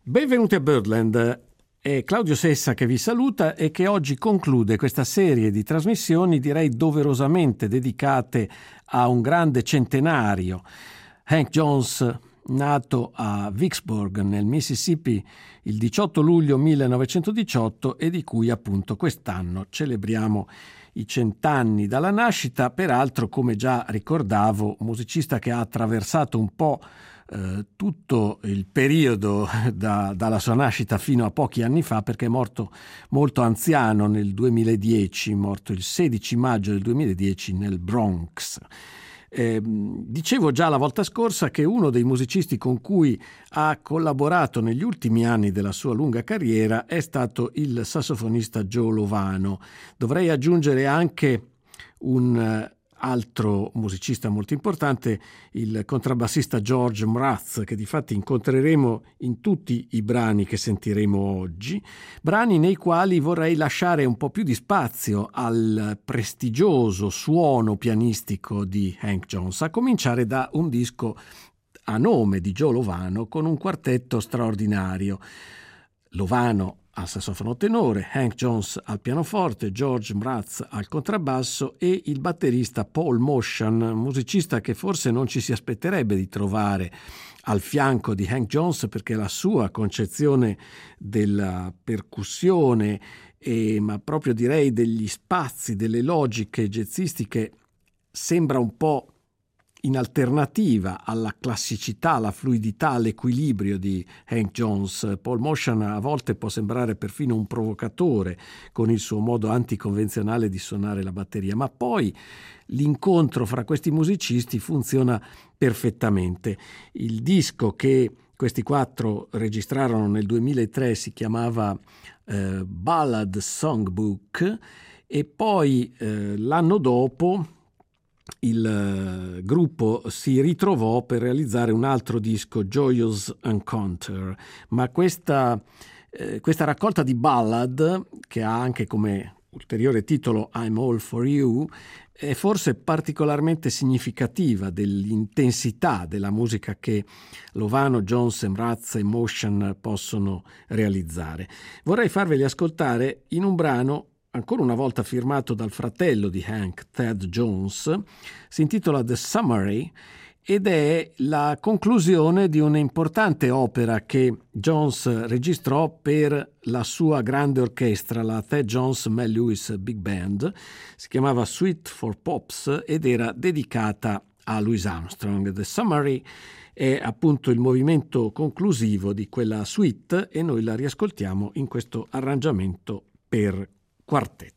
Benvenuti a Birdland, è Claudio Sessa che vi saluta e che oggi conclude questa serie di trasmissioni, direi doverosamente dedicate a un grande centenario. Hank Jones, nato a Vicksburg nel Mississippi il 18 luglio 1918 e di cui appunto quest'anno celebriamo i 100 anni dalla nascita, peraltro come già ricordavo, musicista che ha attraversato un po' tutto il periodo dalla sua nascita fino a pochi anni fa, perché è morto molto anziano nel 2010, morto il 16 maggio del 2010 nel Bronx. Dicevo già la volta scorsa che uno dei musicisti con cui ha collaborato negli ultimi anni della sua lunga carriera è stato il sassofonista Joe Lovano. Dovrei aggiungere anche un altro musicista molto importante, il contrabbassista George Mraz, che difatti incontreremo in tutti i brani che sentiremo oggi, brani nei quali vorrei lasciare un po' più di spazio al prestigioso suono pianistico di Hank Jones, a cominciare da un disco a nome di Joe Lovano con un quartetto straordinario. Lovano al sassofono tenore, Hank Jones al pianoforte, George Mraz al contrabbasso e il batterista Paul Motian, musicista che forse non ci si aspetterebbe di trovare al fianco di Hank Jones, perché la sua concezione della percussione ma proprio direi degli spazi, delle logiche jazzistiche sembra un po' in alternativa alla classicità, alla fluidità, all'equilibrio di Hank Jones. Paul Motian a volte può sembrare perfino un provocatore con il suo modo anticonvenzionale di suonare la batteria, ma poi l'incontro fra questi musicisti funziona perfettamente. Il disco che questi quattro registrarono nel 2003 si chiamava Ballad Songbook e poi l'anno dopo il gruppo si ritrovò per realizzare un altro disco, Joyous Encounter, ma questa raccolta di ballad, che ha anche come ulteriore titolo I'm All For You, è forse particolarmente significativa dell'intensità della musica che Lovano, Jones, Mraz e Motian possono realizzare. Vorrei farveli ascoltare in un brano ancora una volta firmato dal fratello di Hank, Thad Jones. Si intitola The Summary ed è la conclusione di un'importante opera che Jones registrò per la sua grande orchestra, la Thad Jones Mel Lewis Big Band. Si chiamava Suite for Pops ed era dedicata a Louis Armstrong. The Summary è appunto il movimento conclusivo di quella suite e noi la riascoltiamo in questo arrangiamento per quartetto.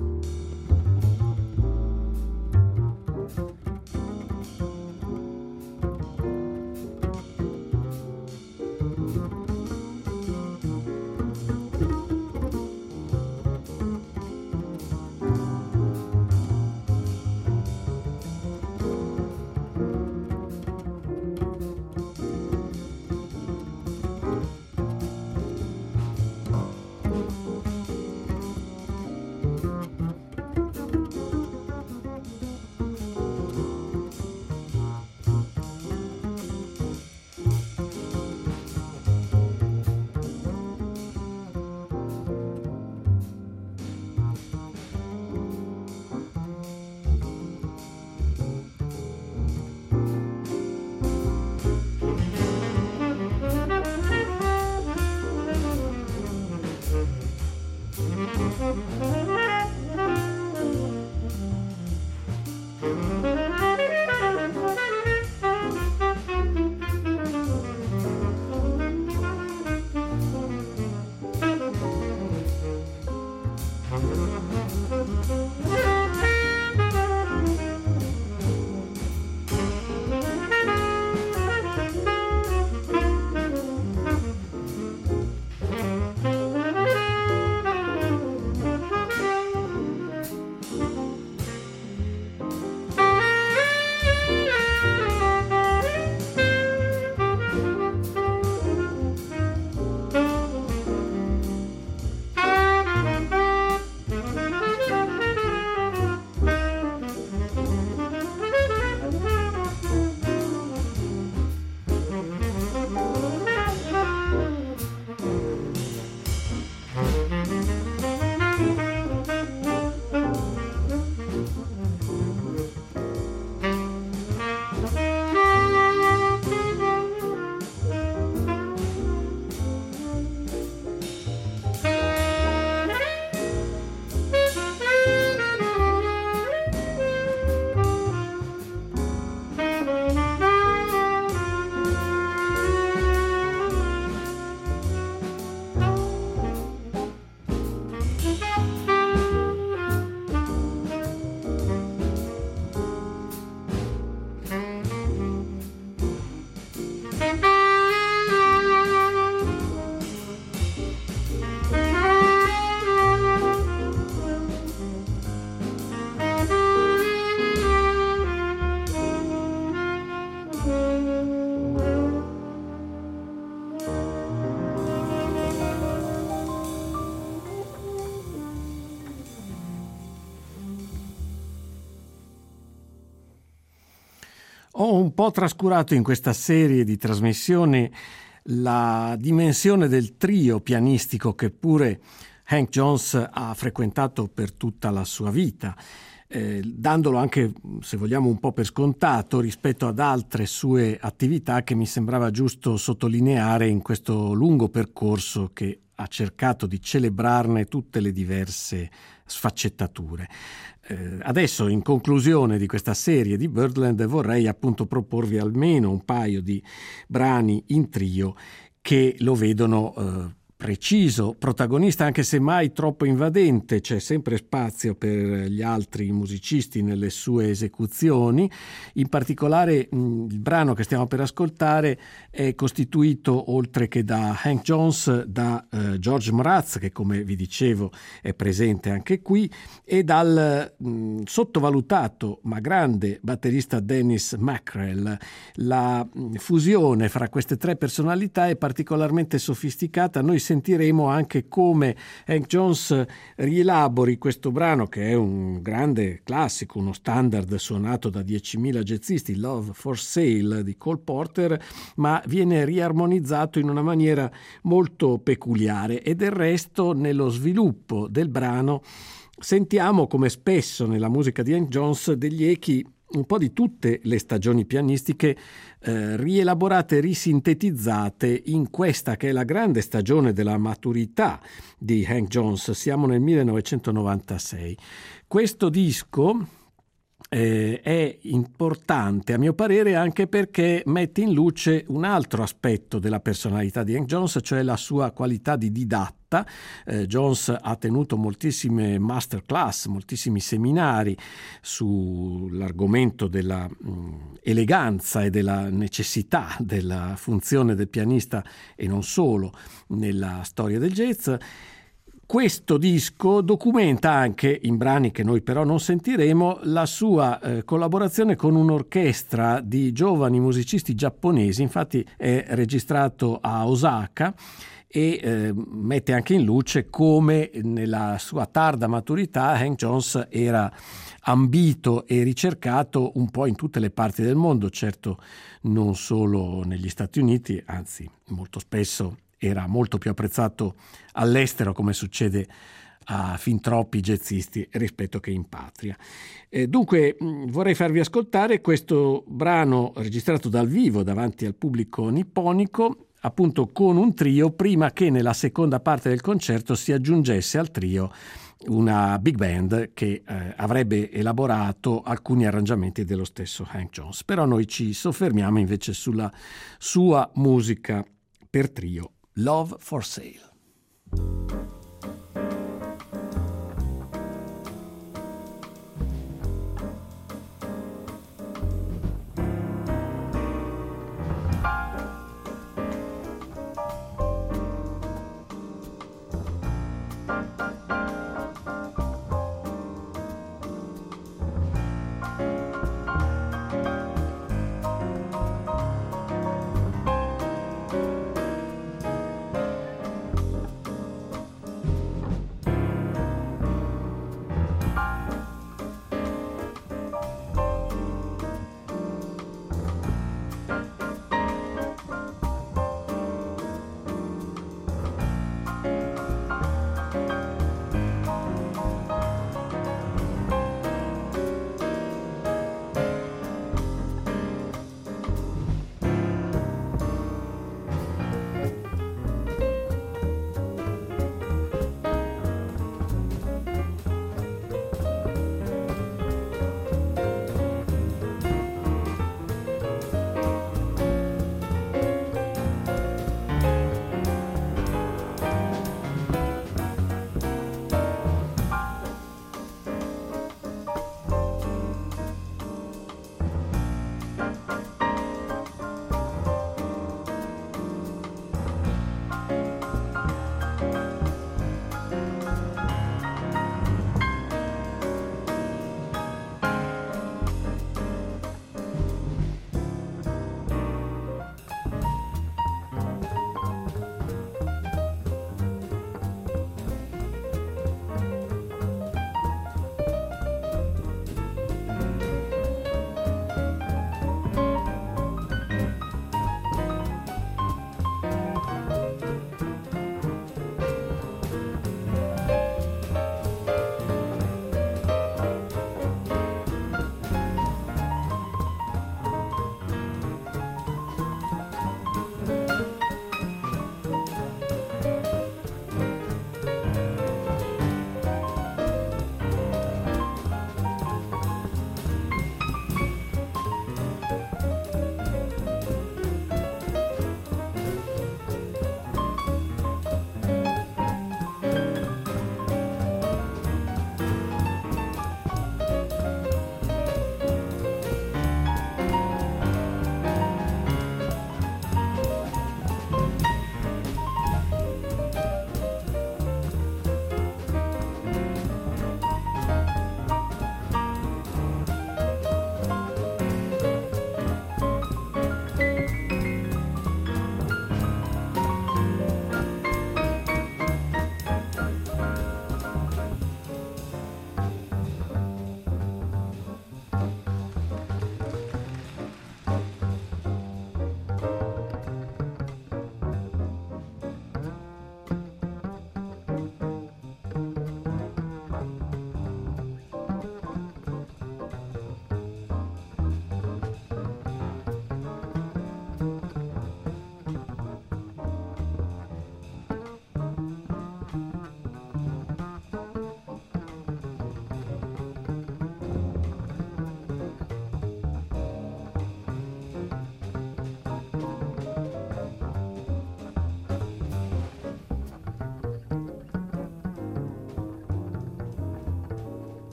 Ho un po' trascurato in questa serie di trasmissioni la dimensione del trio pianistico che pure Hank Jones ha frequentato per tutta la sua vita, dandolo anche, se vogliamo, un po' per scontato rispetto ad altre sue attività che mi sembrava giusto sottolineare in questo lungo percorso che ha cercato di celebrarne tutte le diverse sfaccettature. Adesso, in conclusione di questa serie di Birdland, vorrei appunto proporvi almeno un paio di brani in trio che lo vedono preciso, protagonista, anche se mai troppo invadente. C'è sempre spazio per gli altri musicisti nelle sue esecuzioni. In particolare il brano che stiamo per ascoltare è costituito, oltre che da Hank Jones, da George Mraz, che come vi dicevo è presente anche qui, e dal sottovalutato ma grande batterista Dennis Mackrell. La fusione fra queste tre personalità è particolarmente sofisticata. Noi sentiremo anche come Hank Jones rielabori questo brano, che è un grande classico, uno standard suonato da 10.000 jazzisti, Love for Sale di Cole Porter, ma viene riarmonizzato in una maniera molto peculiare, e del resto nello sviluppo del brano sentiamo, come spesso nella musica di Hank Jones, degli echi un po' di tutte le stagioni pianistiche rielaborate, risintetizzate in questa che è la grande stagione della maturità di Hank Jones. Siamo nel 1996. Questo disco è importante a mio parere anche perché mette in luce un altro aspetto della personalità di Hank Jones, cioè la sua qualità di didatta. Jones ha tenuto moltissime masterclass, moltissimi seminari sull'argomento della eleganza e della necessità della funzione del pianista e non solo nella storia del jazz. Questo disco documenta anche, in brani che noi però non sentiremo, la sua collaborazione con un'orchestra di giovani musicisti giapponesi. Infatti è registrato a Osaka e mette anche in luce come nella sua tarda maturità Hank Jones era ambito e ricercato un po' in tutte le parti del mondo, certo non solo negli Stati Uniti, anzi molto spesso era molto più apprezzato all'estero, come succede a fin troppi jazzisti, rispetto che in patria. Dunque vorrei farvi ascoltare questo brano registrato dal vivo davanti al pubblico nipponico, appunto con un trio, prima che nella seconda parte del concerto si aggiungesse al trio una big band che avrebbe elaborato alcuni arrangiamenti dello stesso Hank Jones. Però noi ci soffermiamo invece sulla sua musica per trio, Love for Sale.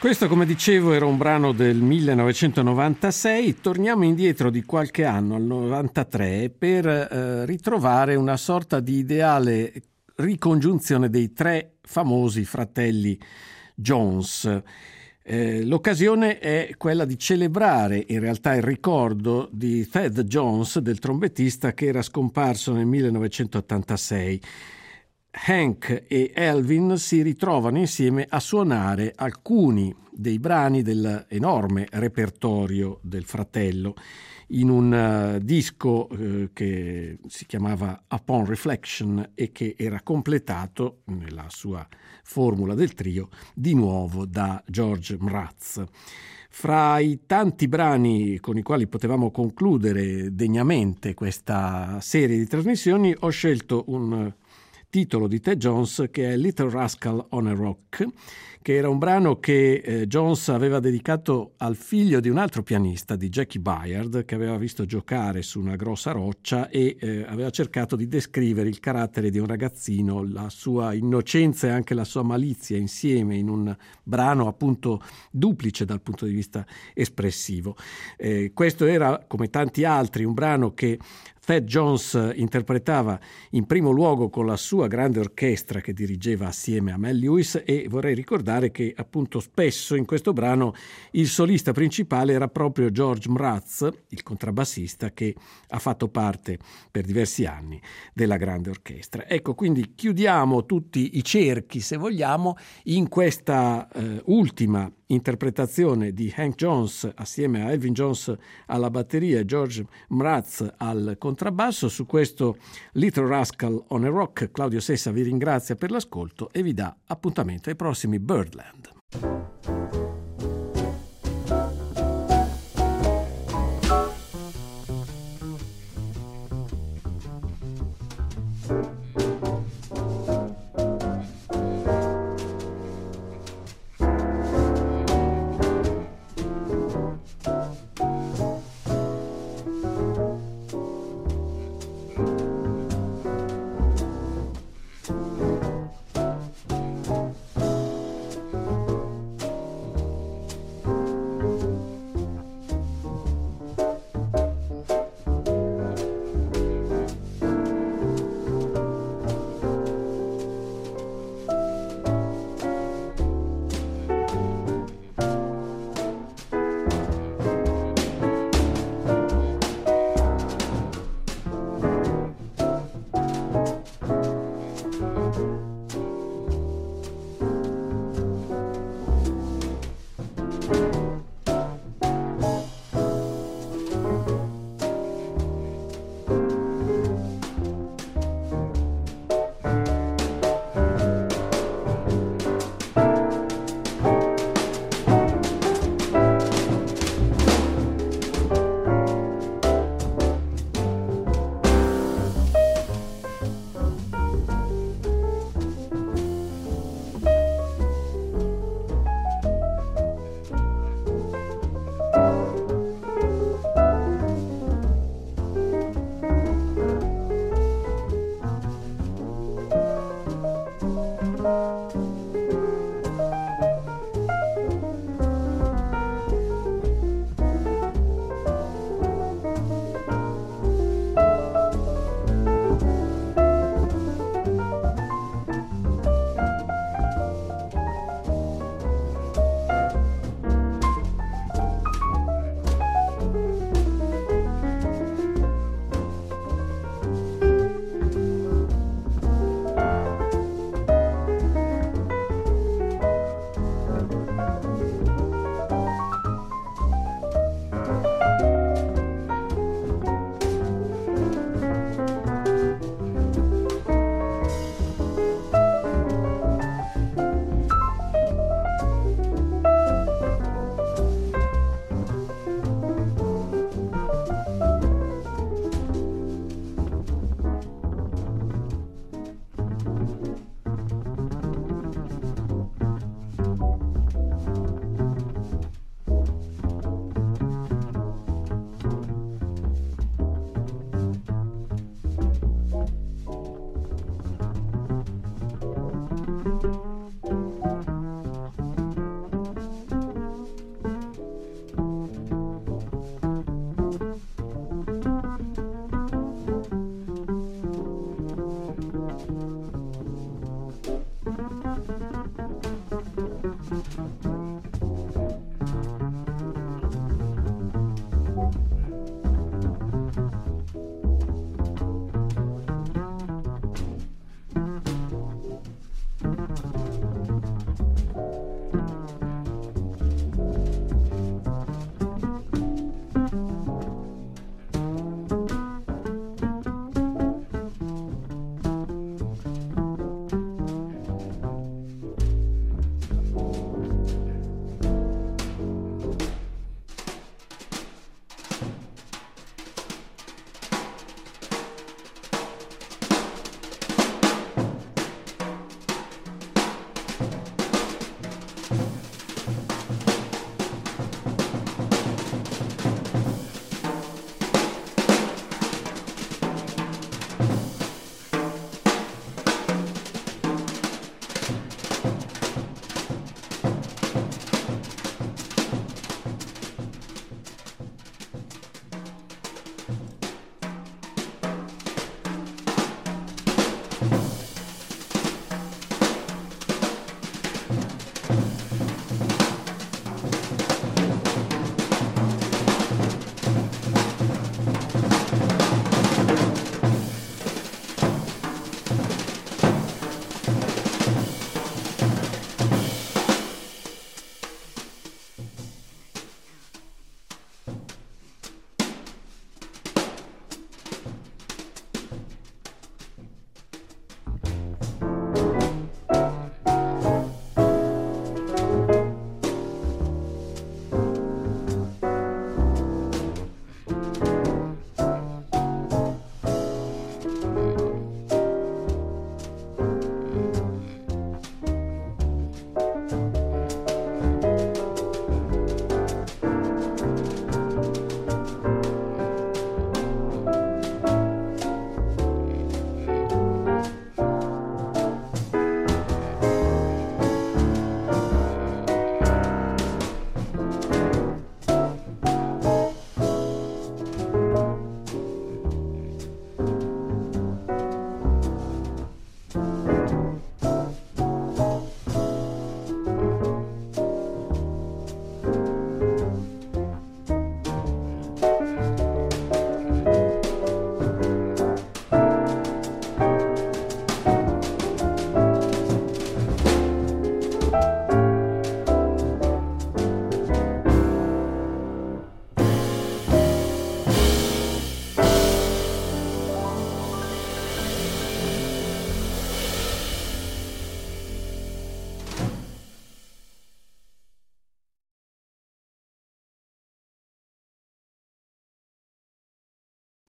Questo, come dicevo, era un brano del 1996. Torniamo indietro di qualche anno, al 93, per ritrovare una sorta di ideale ricongiunzione dei tre famosi fratelli Jones. L'occasione è quella di celebrare in realtà il ricordo di Thad Jones, del trombettista che era scomparso nel 1986. Hank e Elvin si ritrovano insieme a suonare alcuni dei brani dell'enorme repertorio del fratello in un disco che si chiamava Upon Reflection e che era completato nella sua formula del trio di nuovo da George Mraz. Fra i tanti brani con i quali potevamo concludere degnamente questa serie di trasmissioni, ho scelto un titolo di Thad Jones che è Little Rascal on a Rock, che era un brano che Jones aveva dedicato al figlio di un altro pianista, di Jackie Byard, che aveva visto giocare su una grossa roccia e aveva cercato di descrivere il carattere di un ragazzino, la sua innocenza e anche la sua malizia insieme in un brano appunto duplice dal punto di vista espressivo. Questo era, come tanti altri, un brano che Thad Jones interpretava in primo luogo con la sua grande orchestra che dirigeva assieme a Mel Lewis, e vorrei ricordare che appunto spesso in questo brano il solista principale era proprio George Mraz, il contrabbassista che ha fatto parte per diversi anni della grande orchestra. Ecco, quindi chiudiamo tutti i cerchi, se vogliamo, in questa ultima interpretazione di Hank Jones assieme a Elvin Jones alla batteria e George Mraz al contrabbasso. Su questo Little Rascal on a Rock Claudio Sessa vi ringrazia per l'ascolto e vi dà appuntamento ai prossimi Birdland.